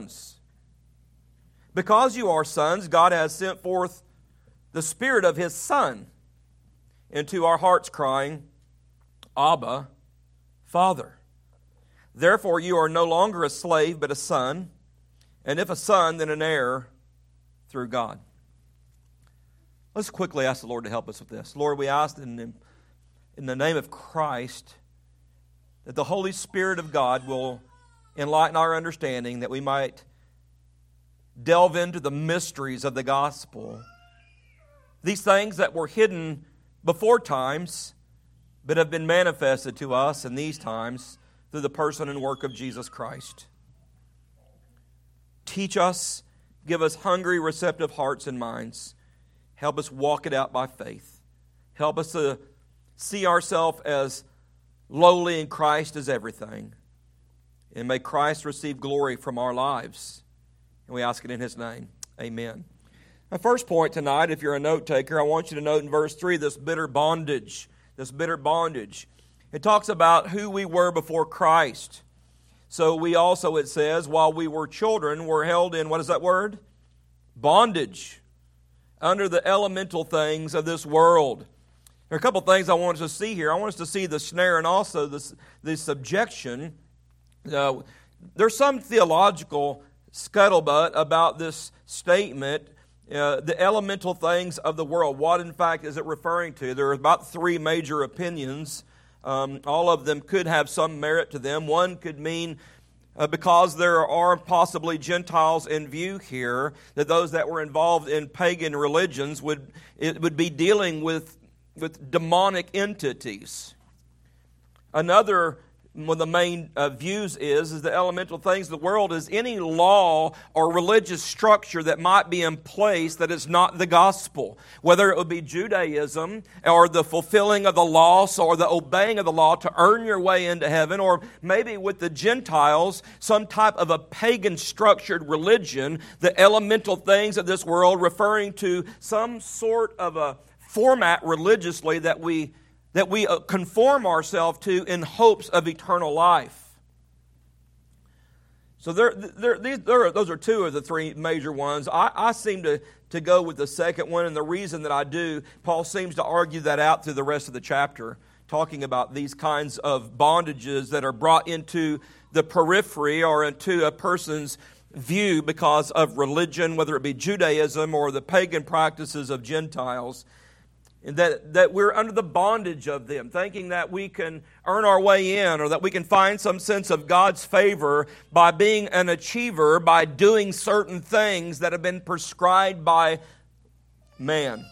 Because you are sons, God has sent forth the Spirit of His Son into our hearts, crying, Abba, Father. Therefore you are no longer a slave, but a son, and if a son, then an heir through God. Let's quickly ask the Lord to help us with this. Lord, we ask in the name of Christ that the Holy Spirit of God will enlighten our understanding, that we might delve into the mysteries of the gospel. These things that were hidden before times, but have been manifested to us in these times through the person and work of Jesus Christ. Teach us, give us hungry, receptive hearts and minds. Help us walk it out by faith. Help us to see ourselves as lowly in Christ as everything. And may Christ receive glory from our lives. And we ask it in His name. Amen. My first point tonight, if you're a note taker, I want you to note in verse 3 this bitter bondage. This bitter bondage. It talks about who we were before Christ. So we also, it says, while we were children, were held in, what is that word? Bondage. Under the elemental things of this world. There are a couple things I want us to see here. I want us to see the snare and also the subjection. There's some theological scuttlebutt about this statement, the elemental things of the world. What, in fact, is it referring to? There are about three major opinions. All of them could have some merit to them. One could mean, because there are possibly Gentiles in view here, that those that were involved in pagan religions would be dealing with demonic entities. Another one of the main views is the elemental things of the world is any law or religious structure that might be in place that is not the gospel. Whether it would be Judaism or the fulfilling of the law or the obeying of the law to earn your way into heaven, or maybe with the Gentiles, some type of a pagan structured religion, the elemental things of this world referring to some sort of a format religiously that we conform ourselves to in hopes of eternal life. So those are two of the three major ones. I seem to go with the second one, and the reason that I do, Paul seems to argue that out through the rest of the chapter, talking about these kinds of bondages that are brought into the periphery or into a person's view because of religion, whether it be Judaism or the pagan practices of Gentiles. And that we're under the bondage of them, thinking that we can earn our way in or that we can find some sense of God's favor by being an achiever, by doing certain things that have been prescribed by man.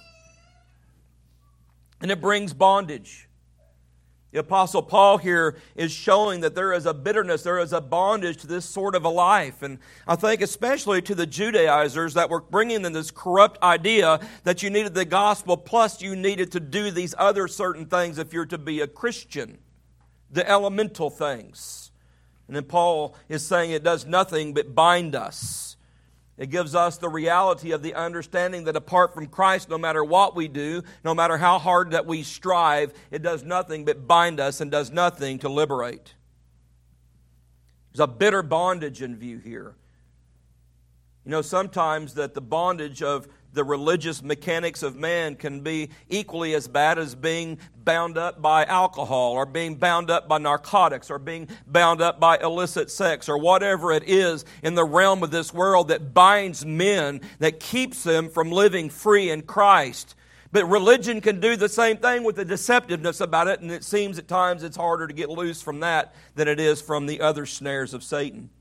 And it brings bondage. The Apostle Paul here is showing that there is a bitterness, there is a bondage to this sort of a life. And I think especially to the Judaizers that were bringing in this corrupt idea that you needed the gospel plus you needed to do these other certain things if you're to be a Christian. The elemental things. And then Paul is saying it does nothing but bind us. It gives us the reality of the understanding that apart from Christ, no matter what we do, no matter how hard that we strive, it does nothing but bind us and does nothing to liberate. There's a bitter bondage in view here. You know, sometimes that the bondage of the religious mechanics of man can be equally as bad as being bound up by alcohol or being bound up by narcotics or being bound up by illicit sex or whatever it is in the realm of this world that binds men, that keeps them from living free in Christ. But religion can do the same thing with the deceptiveness about it, and it seems at times it's harder to get loose from that than it is from the other snares of Satan.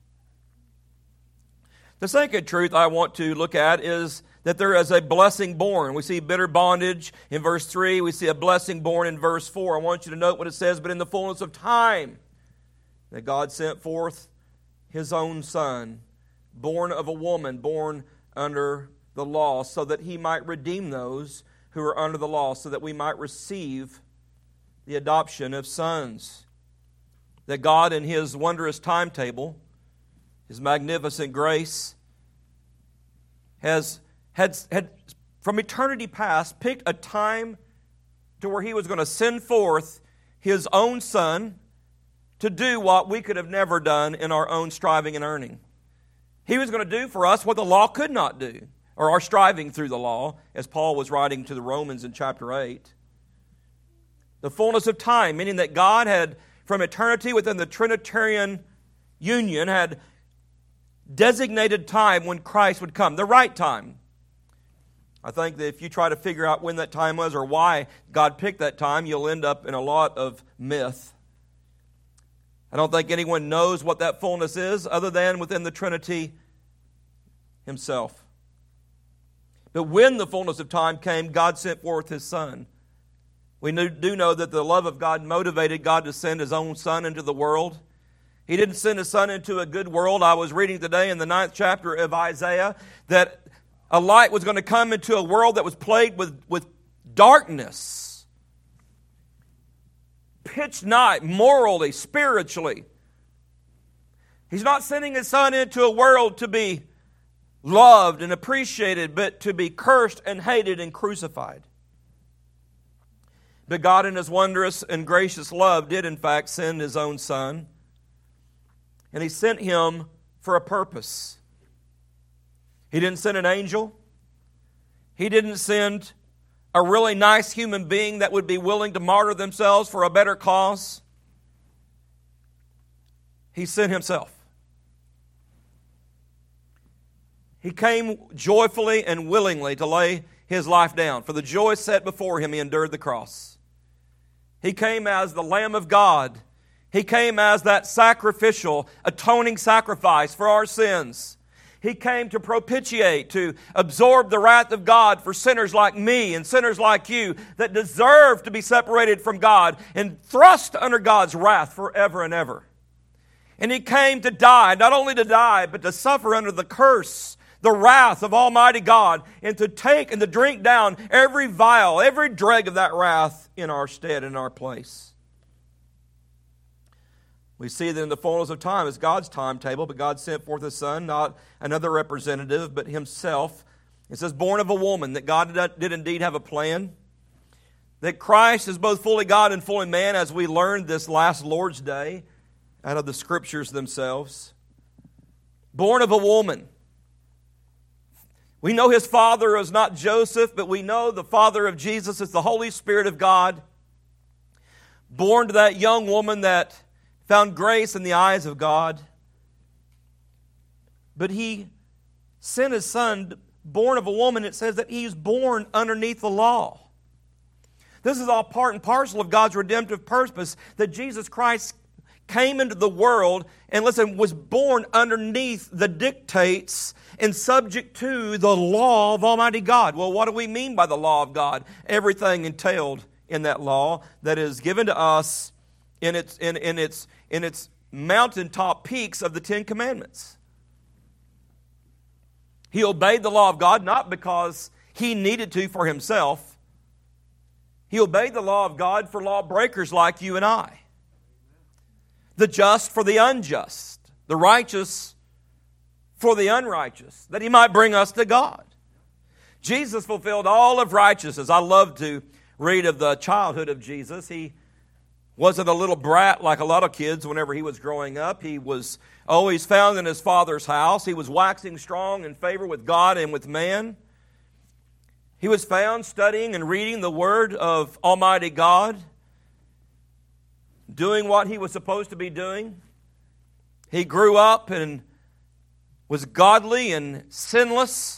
The second truth I want to look at is that there is a blessing born. We see bitter bondage in verse 3. We see a blessing born in verse 4. I want you to note what it says, but in the fullness of time, that God sent forth His own Son, born of a woman, born under the law, so that He might redeem those who are under the law, so that we might receive the adoption of sons. That God in His wondrous timetable, His magnificent grace, had from eternity past picked a time to where He was going to send forth His own Son to do what we could have never done in our own striving and earning. He was going to do for us what the law could not do, or are striving through the law, as Paul was writing to the Romans in chapter 8. The fullness of time, meaning that God had, from eternity within the Trinitarian union, had designated time when Christ would come, the right time. I think that if you try to figure out when that time was or why God picked that time, you'll end up in a lot of myth. I don't think anyone knows what that fullness is other than within the Trinity Himself. But when the fullness of time came, God sent forth His Son. We do know that the love of God motivated God to send His own Son into the world. He didn't send His Son into a good world. I was reading today in the 9th chapter of Isaiah that a light was going to come into a world that was plagued with darkness. Pitch night, morally, spiritually. He's not sending His Son into a world to be loved and appreciated, but to be cursed and hated and crucified. But God in His wondrous and gracious love did in fact send His own Son. And He sent Him for a purpose. He didn't send an angel. He didn't send a really nice human being that would be willing to martyr themselves for a better cause. He sent Himself. He came joyfully and willingly to lay His life down. For the joy set before Him, He endured the cross. He came as the Lamb of God. He came as that sacrificial, atoning sacrifice for our sins. He came to propitiate, to absorb the wrath of God for sinners like me and sinners like you that deserve to be separated from God and thrust under God's wrath forever and ever. And He came to die, not only to die, but to suffer under the curse, the wrath of Almighty God, and to take and to drink down every vial, every dreg of that wrath in our stead, in our place. We see that in the fullness of time is God's timetable, but God sent forth His Son, not another representative, but Himself. It says, born of a woman, that God did indeed have a plan. That Christ is both fully God and fully man, as we learned this last Lord's Day out of the Scriptures themselves. Born of a woman. We know His father is not Joseph, but we know the father of Jesus is the Holy Spirit of God. Born to that young woman that found grace in the eyes of God. But He sent His Son, born of a woman. It says that He was born underneath the law. This is all part and parcel of God's redemptive purpose, that Jesus Christ came into the world and, was born underneath the dictates and subject to the law of Almighty God. Well, what do we mean by the law of God? Everything entailed in that law that is given to us in its mountaintop peaks of the Ten Commandments. He obeyed the law of God not because He needed to for Himself. He obeyed the law of God for lawbreakers like you and I. The just for the unjust. The righteous for the unrighteous. That He might bring us to God. Jesus fulfilled all of righteousness. I love to read of the childhood of Jesus. He wasn't a little brat like a lot of kids whenever He was growing up. He was always found in His Father's house. He was waxing strong in favor with God and with man. He was found studying and reading the Word of Almighty God, doing what He was supposed to be doing. He grew up and was godly and sinless.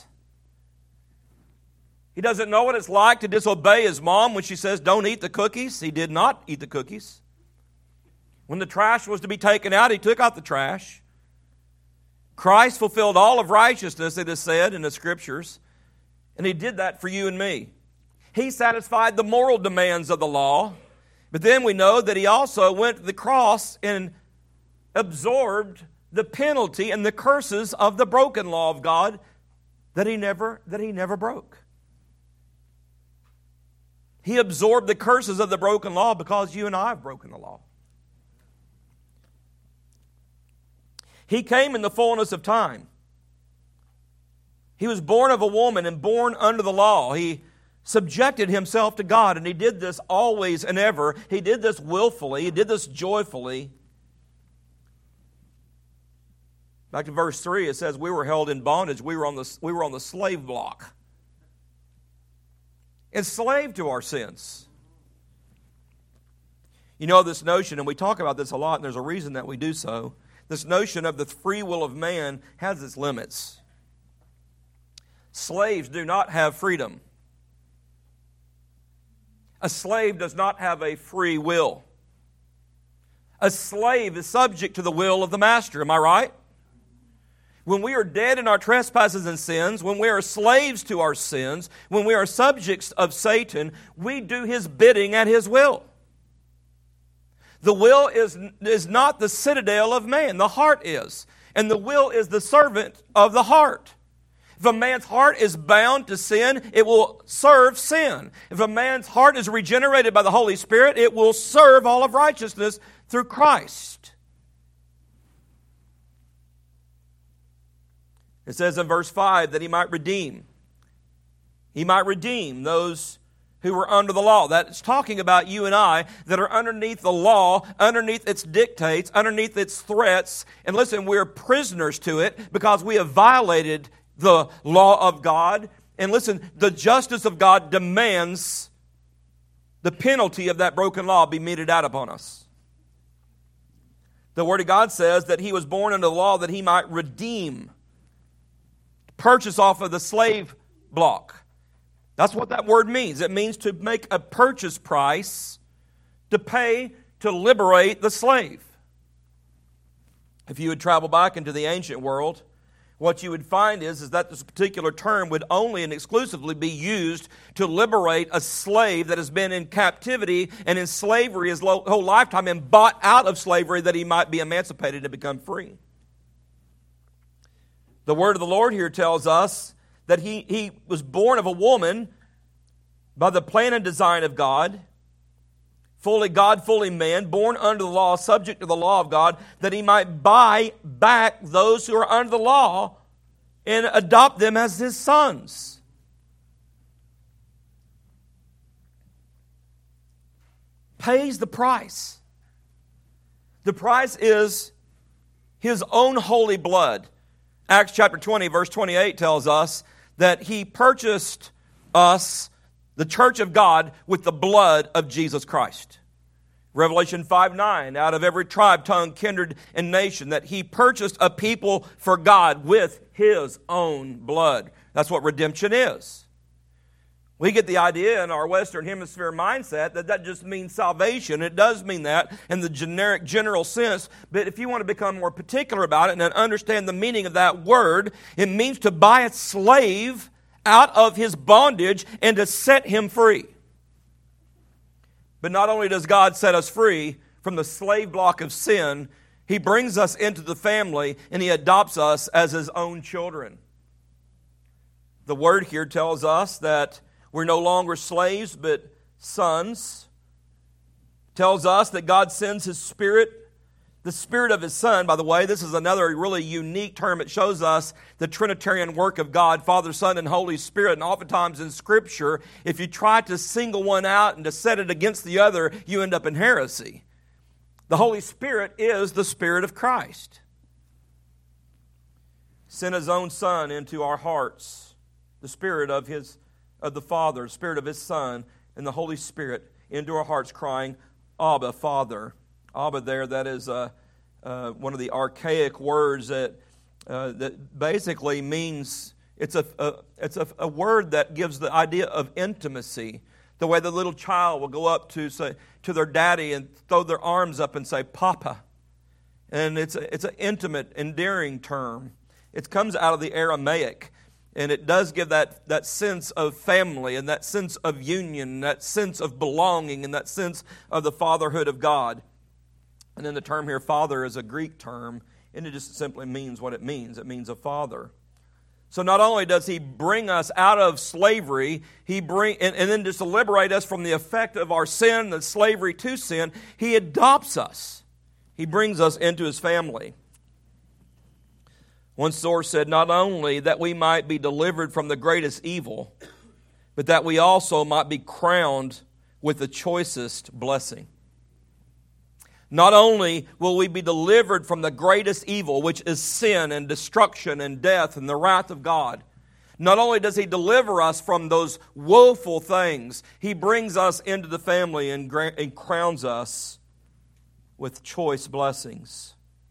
He doesn't know what it's like to disobey His mom when she says, don't eat the cookies. He did not eat the cookies. When the trash was to be taken out, He took out the trash. Christ fulfilled all of righteousness, it is said in the Scriptures, and He did that for you and me. He satisfied the moral demands of the law, but then we know that He also went to the cross and absorbed the penalty and the curses of the broken law of God that He never broke. He absorbed the curses of the broken law because you and I have broken the law. He came in the fullness of time. He was born of a woman and born under the law. He subjected Himself to God, and He did this always and ever. He did this willfully. He did this joyfully. Back to verse 3, it says we were held in bondage. We were on the slave block. Enslaved to our sins. You know this notion, and we talk about this a lot, and there's a reason that we do so. This notion of the free will of man has its limits. Slaves do not have freedom. A slave does not have a free will. A slave is subject to the will of the master. Am I right? When we are dead in our trespasses and sins, when we are slaves to our sins, when we are subjects of Satan, we do his bidding at his will. The will is not the citadel of man. The heart is. And the will is the servant of the heart. If a man's heart is bound to sin, it will serve sin. If a man's heart is regenerated by the Holy Spirit, it will serve all of righteousness through Christ. It says in verse 5 that he might redeem. He might redeem those who were under the law. That's talking about you and I that are underneath the law, underneath its dictates, underneath its threats. And listen, we're prisoners to it because we have violated the law of God. And listen, the justice of God demands the penalty of that broken law be meted out upon us. The Word of God says that he was born under the law that he might redeem, purchase off of the slave block. That's what that word means. It means to make a purchase price, to pay to liberate the slave. If you would travel back into the ancient world, what you would find is that this particular term would only and exclusively be used to liberate a slave that has been in captivity and in slavery his whole lifetime and bought out of slavery that he might be emancipated and become free. The word of the Lord here tells us that he was born of a woman by the plan and design of God, fully God, fully man, born under the law, subject to the law of God, that he might buy back those who are under the law and adopt them as his sons. Pays the price. The price is his own holy blood. Acts chapter 20, verse 28 tells us that he purchased us, the church of God, with the blood of Jesus Christ. Revelation 5:9, out of every tribe, tongue, kindred, and nation, that he purchased a people for God with his own blood. That's what redemption is. We get the idea in our Western Hemisphere mindset that just means salvation. It does mean that in the general sense. But if you want to become more particular about it and understand the meaning of that word, it means to buy a slave out of his bondage and to set him free. But not only does God set us free from the slave block of sin, he brings us into the family and he adopts us as his own children. The word here tells us that we're no longer slaves, but sons. Tells us that God sends his Spirit, the Spirit of his Son. By the way, this is another really unique term. It shows us the Trinitarian work of God, Father, Son, and Holy Spirit. And oftentimes in Scripture, if you try to single one out and to set it against the other, you end up in heresy. The Holy Spirit is the Spirit of Christ. Sent his own Son into our hearts, the Spirit of the Father, the Spirit of his Son, and the Holy Spirit into our hearts, crying, Abba, Father. Abba there, that is one of the archaic words that basically means, it's a word that gives the idea of intimacy. The way the little child will go up to their daddy and throw their arms up and say, Papa. And it's an intimate, endearing term. It comes out of the Aramaic. And it does give that sense of family and that sense of union, that sense of belonging and that sense of the fatherhood of God. And then the term here, father, is a Greek term, and it just simply means what it means. It means a father. So not only does he bring us out of slavery, and then just to liberate us from the effect of our sin, the slavery to sin, he adopts us. He brings us into his family. One source said, not only that we might be delivered from the greatest evil, but that we also might be crowned with the choicest blessing. Not only will we be delivered from the greatest evil, which is sin and destruction and death and the wrath of God, not only does He deliver us from those woeful things, He brings us into the family and crowns us with choice blessings.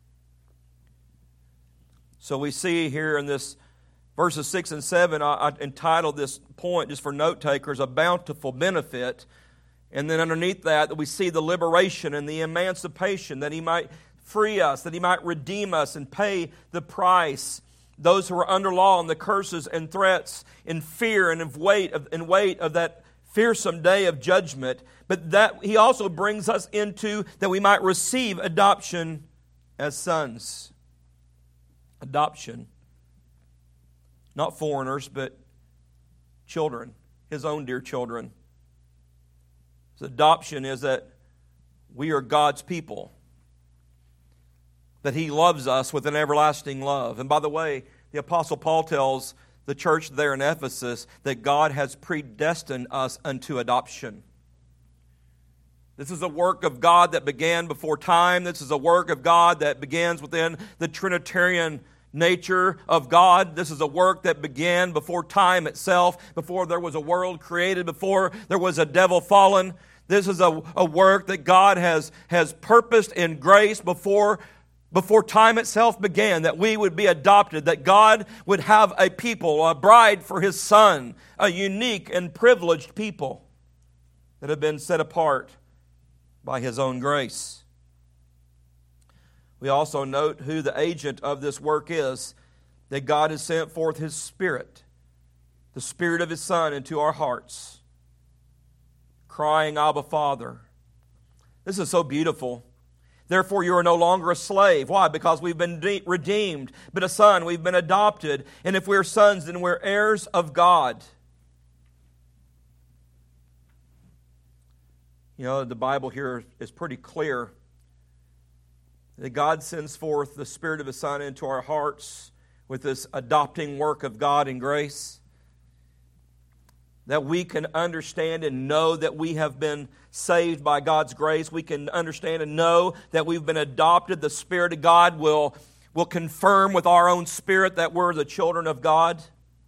So we see here in this verses 6 and 7, I entitled this point, just for note takers, a bountiful benefit. And then underneath that we see the liberation and the emancipation, that He might free us, that He might redeem us and pay the price. Those who are under law and the curses and threats in fear and weight of that fearsome day of judgment. But that He also brings us into that we might receive adoption as sons. Adoption. Not foreigners, but children, His own dear children. His adoption is that we are God's people, that He loves us with an everlasting love. And by the way, the Apostle Paul tells the church there in Ephesus that God has predestined us unto adoption. This is a work of God that began before time. This is a work of God that begins within the Trinitarian nature of God. This is a work that began before time itself, before there was a world created, before there was a devil fallen. This is a work that God has purposed in grace before time itself began, that we would be adopted, that God would have a people, a bride for His Son, a unique and privileged people that have been set apart by His own grace. We also note who the agent of this work is, that God has sent forth His Spirit, the Spirit of His Son, into our hearts, crying, Abba, Father. This is so beautiful. Therefore, you are no longer a slave. Why? Because we've been redeemed, but a son. We've been adopted. And if we're sons, then we're heirs of God. You know, the Bible here is pretty clear that God sends forth the Spirit of His Son into our hearts with this adopting work of God in grace, that we can understand and know that we have been saved by God's grace. We can understand and know that we've been adopted. The Spirit of God will confirm with our own spirit that we're the children of God.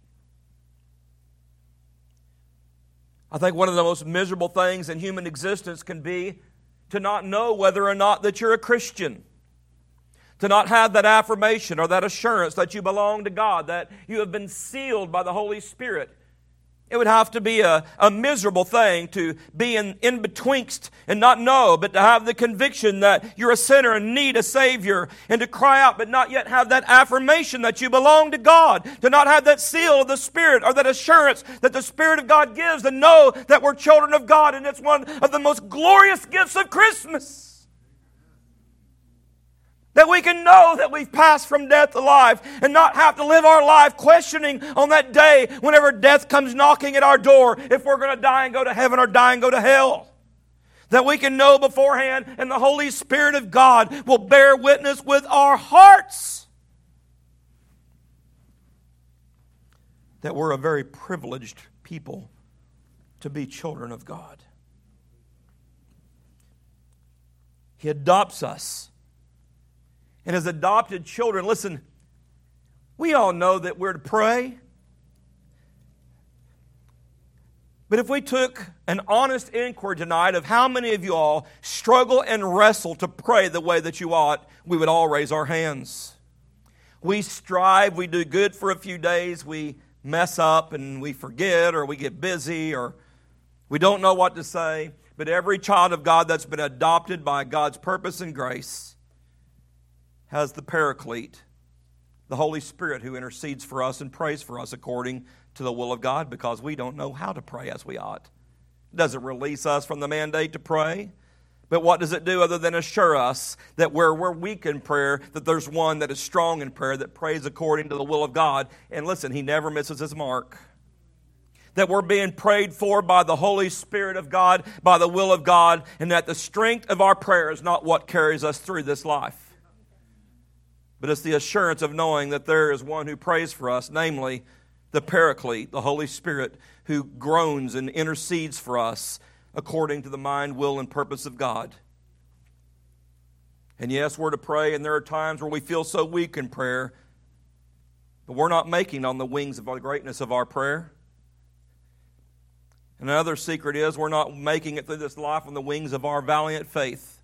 I think one of the most miserable things in human existence can be to not know whether or not that you're a Christian. To not have that affirmation or that assurance that you belong to God, that you have been sealed by the Holy Spirit. It would have to be a miserable thing to be in betwixt and not know, but to have the conviction that you're a sinner and need a Savior, and to cry out but not yet have that affirmation that you belong to God, to not have that seal of the Spirit or that assurance that the Spirit of God gives, to know that we're children of God, and it's one of the most glorious gifts of Christmas. That we can know that we've passed from death to life and not have to live our life questioning on that day whenever death comes knocking at our door if we're going to die and go to heaven or die and go to hell. That we can know beforehand, and the Holy Spirit of God will bear witness with our hearts that we're a very privileged people to be children of God. He adopts us. And as adopted children, listen, we all know that we're to pray. But if we took an honest inquiry tonight of how many of you all struggle and wrestle to pray the way that you ought, we would all raise our hands. We strive, we do good for a few days, we mess up and we forget, or we get busy, or we don't know what to say. But every child of God that's been adopted by God's purpose and grace has the Paraclete, the Holy Spirit, who intercedes for us and prays for us according to the will of God, because we don't know how to pray as we ought. It doesn't release us from the mandate to pray, but what does it do other than assure us that where we're weak in prayer, that there's one that is strong in prayer, that prays according to the will of God. And listen, He never misses His mark. That we're being prayed for by the Holy Spirit of God, by the will of God, and that the strength of our prayer is not what carries us through this life. But it's the assurance of knowing that there is one who prays for us, namely the Paraclete, the Holy Spirit, who groans and intercedes for us according to the mind, will, and purpose of God. And yes, we're to pray, and there are times where we feel so weak in prayer, but we're not making on the wings of the greatness of our prayer. And another secret is we're not making it through this life on the wings of our valiant faith.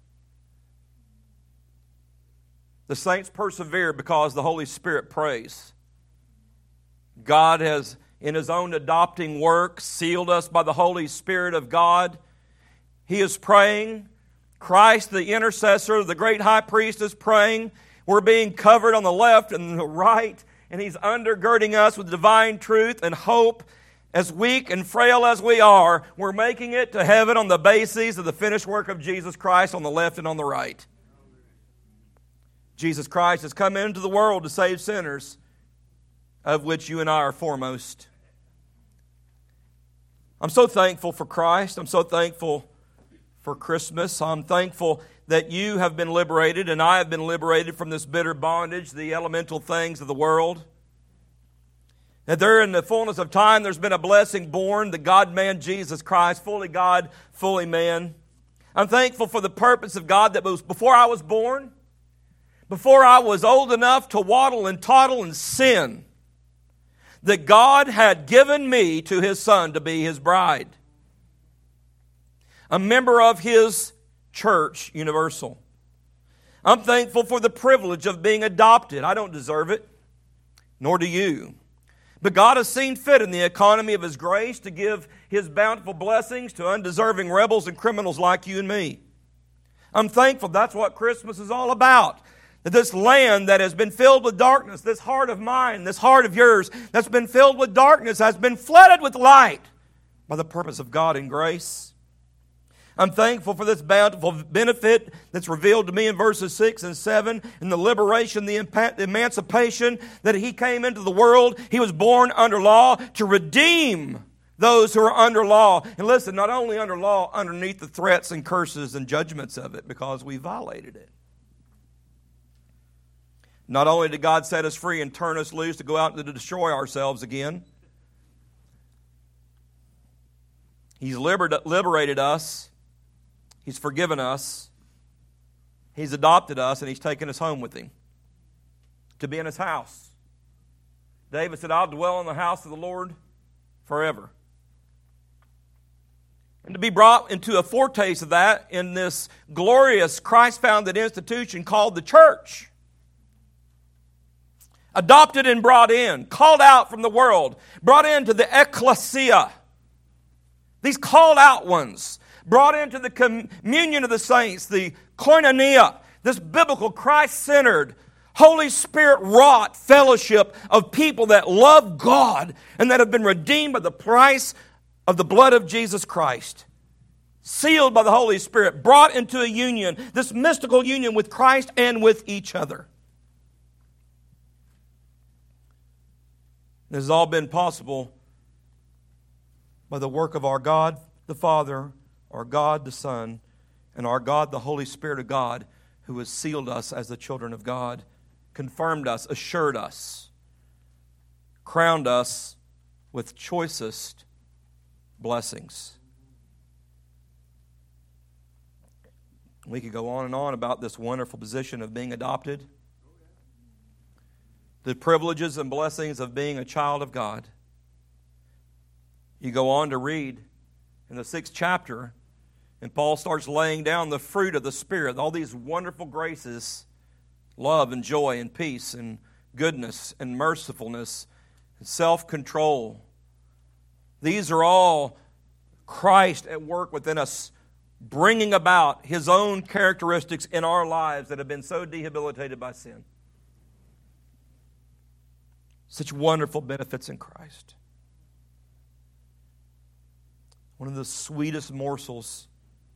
The saints persevere because the Holy Spirit prays. God has, in His own adopting work, sealed us by the Holy Spirit of God. He is praying. Christ, the intercessor, the great high priest, is praying. We're being covered on the left and the right, and He's undergirding us with divine truth and hope. As weak and frail as we are, we're making it to heaven on the basis of the finished work of Jesus Christ on the left and on the right. Jesus Christ has come into the world to save sinners, of which you and I are foremost. I'm so thankful for Christ. I'm so thankful for Christmas. I'm thankful that you have been liberated and I have been liberated from this bitter bondage, the elemental things of the world. That there in the fullness of time there's been a blessing born, the God-man Jesus Christ, fully God, fully man. I'm thankful for the purpose of God that was before I was born, before I was old enough to waddle and toddle and sin, that God had given me to His Son to be His bride. A member of His church, universal. I'm thankful for the privilege of being adopted. I don't deserve it, nor do you. But God has seen fit in the economy of His grace to give His bountiful blessings to undeserving rebels and criminals like you and me. I'm thankful that's what Christmas is all about. That this land that has been filled with darkness, this heart of mine, this heart of yours, that's been filled with darkness, has been flooded with light by the purpose of God and grace. I'm thankful for this bountiful benefit that's revealed to me in verses 6 and 7, in the liberation, the emancipation, that He came into the world. He was born under law to redeem those who are under law. And listen, not only under law, underneath the threats and curses and judgments of it, because we violated it. Not only did God set us free and turn us loose to go out and to destroy ourselves again, He's liberated us. He's forgiven us. He's adopted us, and He's taken us home with Him to be in His house. David said, I'll dwell in the house of the Lord forever. And to be brought into a foretaste of that in this glorious Christ-founded institution called the church. Adopted and brought in, called out from the world, brought into the ecclesia. These called out ones, brought into the communion of the saints, the koinonia, this biblical, Christ-centered, Holy Spirit-wrought fellowship of people that love God and that have been redeemed by the price of the blood of Jesus Christ. Sealed by the Holy Spirit, brought into a union, this mystical union with Christ and with each other. This has all been possible by the work of our God the Father, our God the Son, and our God the Holy Spirit of God, who has sealed us as the children of God, confirmed us, assured us, crowned us with choicest blessings. We could go on and on about this wonderful position of being adopted, the privileges and blessings of being a child of God. You go on to read in the 6th chapter, and Paul starts laying down the fruit of the Spirit, all these wonderful graces, love and joy and peace and goodness and mercifulness and self-control. These are all Christ at work within us, bringing about His own characteristics in our lives that have been so debilitated by sin. Such wonderful benefits in Christ. One of the sweetest morsels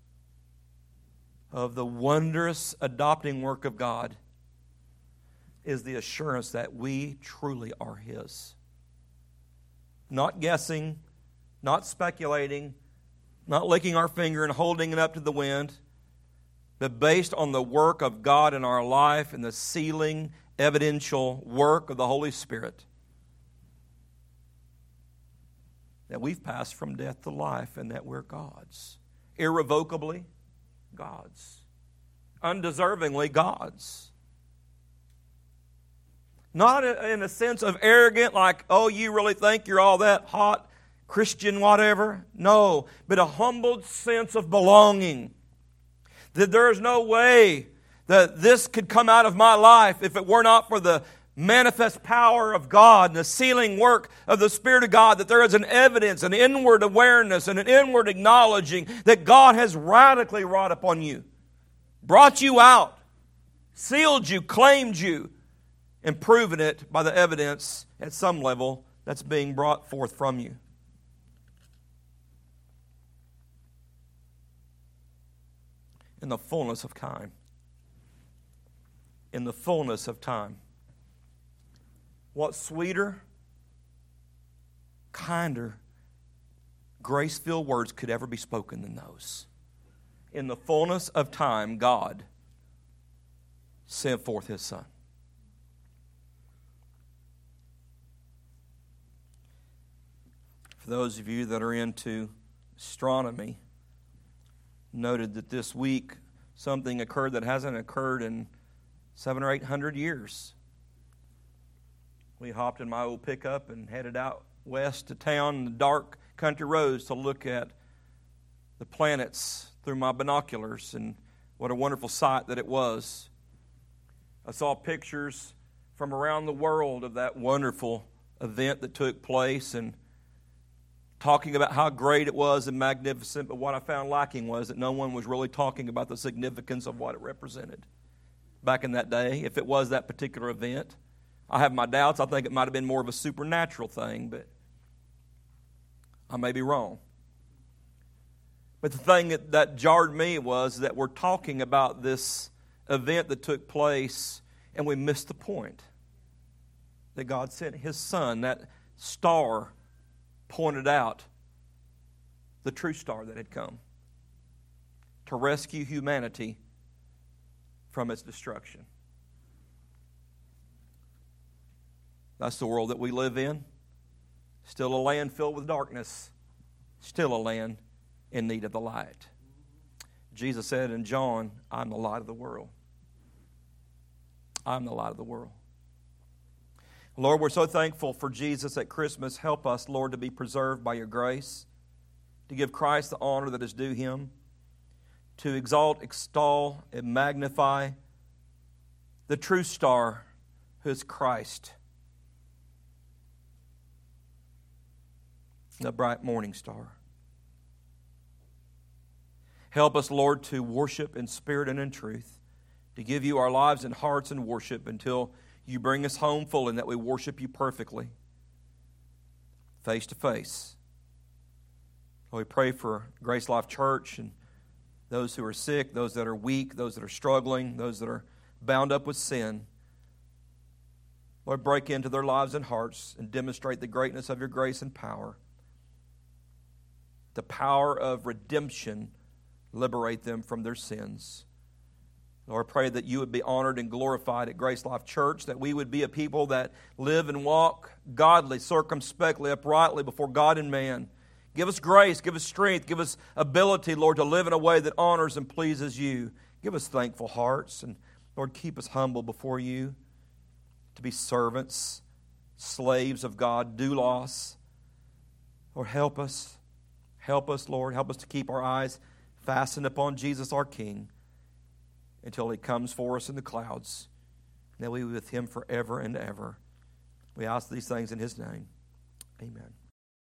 of the wondrous adopting work of God is the assurance that we truly are His. Not guessing, not speculating, not licking our finger and holding it up to the wind, but based on the work of God in our life and the sealing, evidential work of the Holy Spirit. That we've passed from death to life and that we're God's. Irrevocably God's. undeservingly God's. Not in a sense of arrogant, like, oh, you really think you're all that hot, Christian, whatever. No, but a humbled sense of belonging. That there is no way that this could come out of my life if it were not for the manifest power of God and the sealing work of the Spirit of God, that there is an evidence, an inward awareness, and an inward acknowledging that God has radically wrought upon you, brought you out, sealed you, claimed you, and proven it by the evidence at some level that's being brought forth from you. In the fullness of time. In the fullness of time. What sweeter, kinder, grace-filled words could ever be spoken than those? In the fullness of time, God sent forth His Son. For those of you that are into astronomy, noted that this week something occurred that hasn't occurred in 700 or 800 years. We hopped in my old pickup and headed out west to town in the dark country roads to look at the planets through my binoculars, and what a wonderful sight that it was. I saw pictures from around the world of that wonderful event that took place, and talking about how great it was and magnificent, but what I found lacking was that no one was really talking about the significance of what it represented back in that day, if it was that particular event. I have my doubts. I think it might have been more of a supernatural thing, but I may be wrong. But the thing that jarred me was that we're talking about this event that took place, and we missed the point. That God sent His Son, that star pointed out the true star that had come to rescue humanity from its destruction. That's the world that we live in. Still a land filled with darkness. Still a land in need of the light. Jesus said in John, I'm the light of the world. I'm the light of the world. Lord, we're so thankful for Jesus at Christmas. Help us, Lord, to be preserved by your grace, to give Christ the honor that is due Him, to exalt, extol, and magnify the true star who is Christ, the bright morning star. Help us, Lord, to worship in spirit and in truth, to give you our lives and hearts in worship until you bring us home full, and that we worship you perfectly, face to face. Lord, we pray for Grace Life Church and those who are sick, those that are weak, those that are struggling, those that are bound up with sin. Lord, break into their lives and hearts and demonstrate the greatness of your grace and power. The power of redemption, liberate them from their sins. Lord, I pray that you would be honored and glorified at Grace Life Church, that we would be a people that live and walk godly, circumspectly, uprightly before God and man. Give us grace, give us strength, give us ability, Lord, to live in a way that honors and pleases you. Give us thankful hearts, and Lord, keep us humble before you, to be servants, slaves of God, doulos. Lord, help us. Help us, Lord. Help us to keep our eyes fastened upon Jesus, our King, until He comes for us in the clouds, and that we be with Him forever and ever. We ask these things in His name. Amen.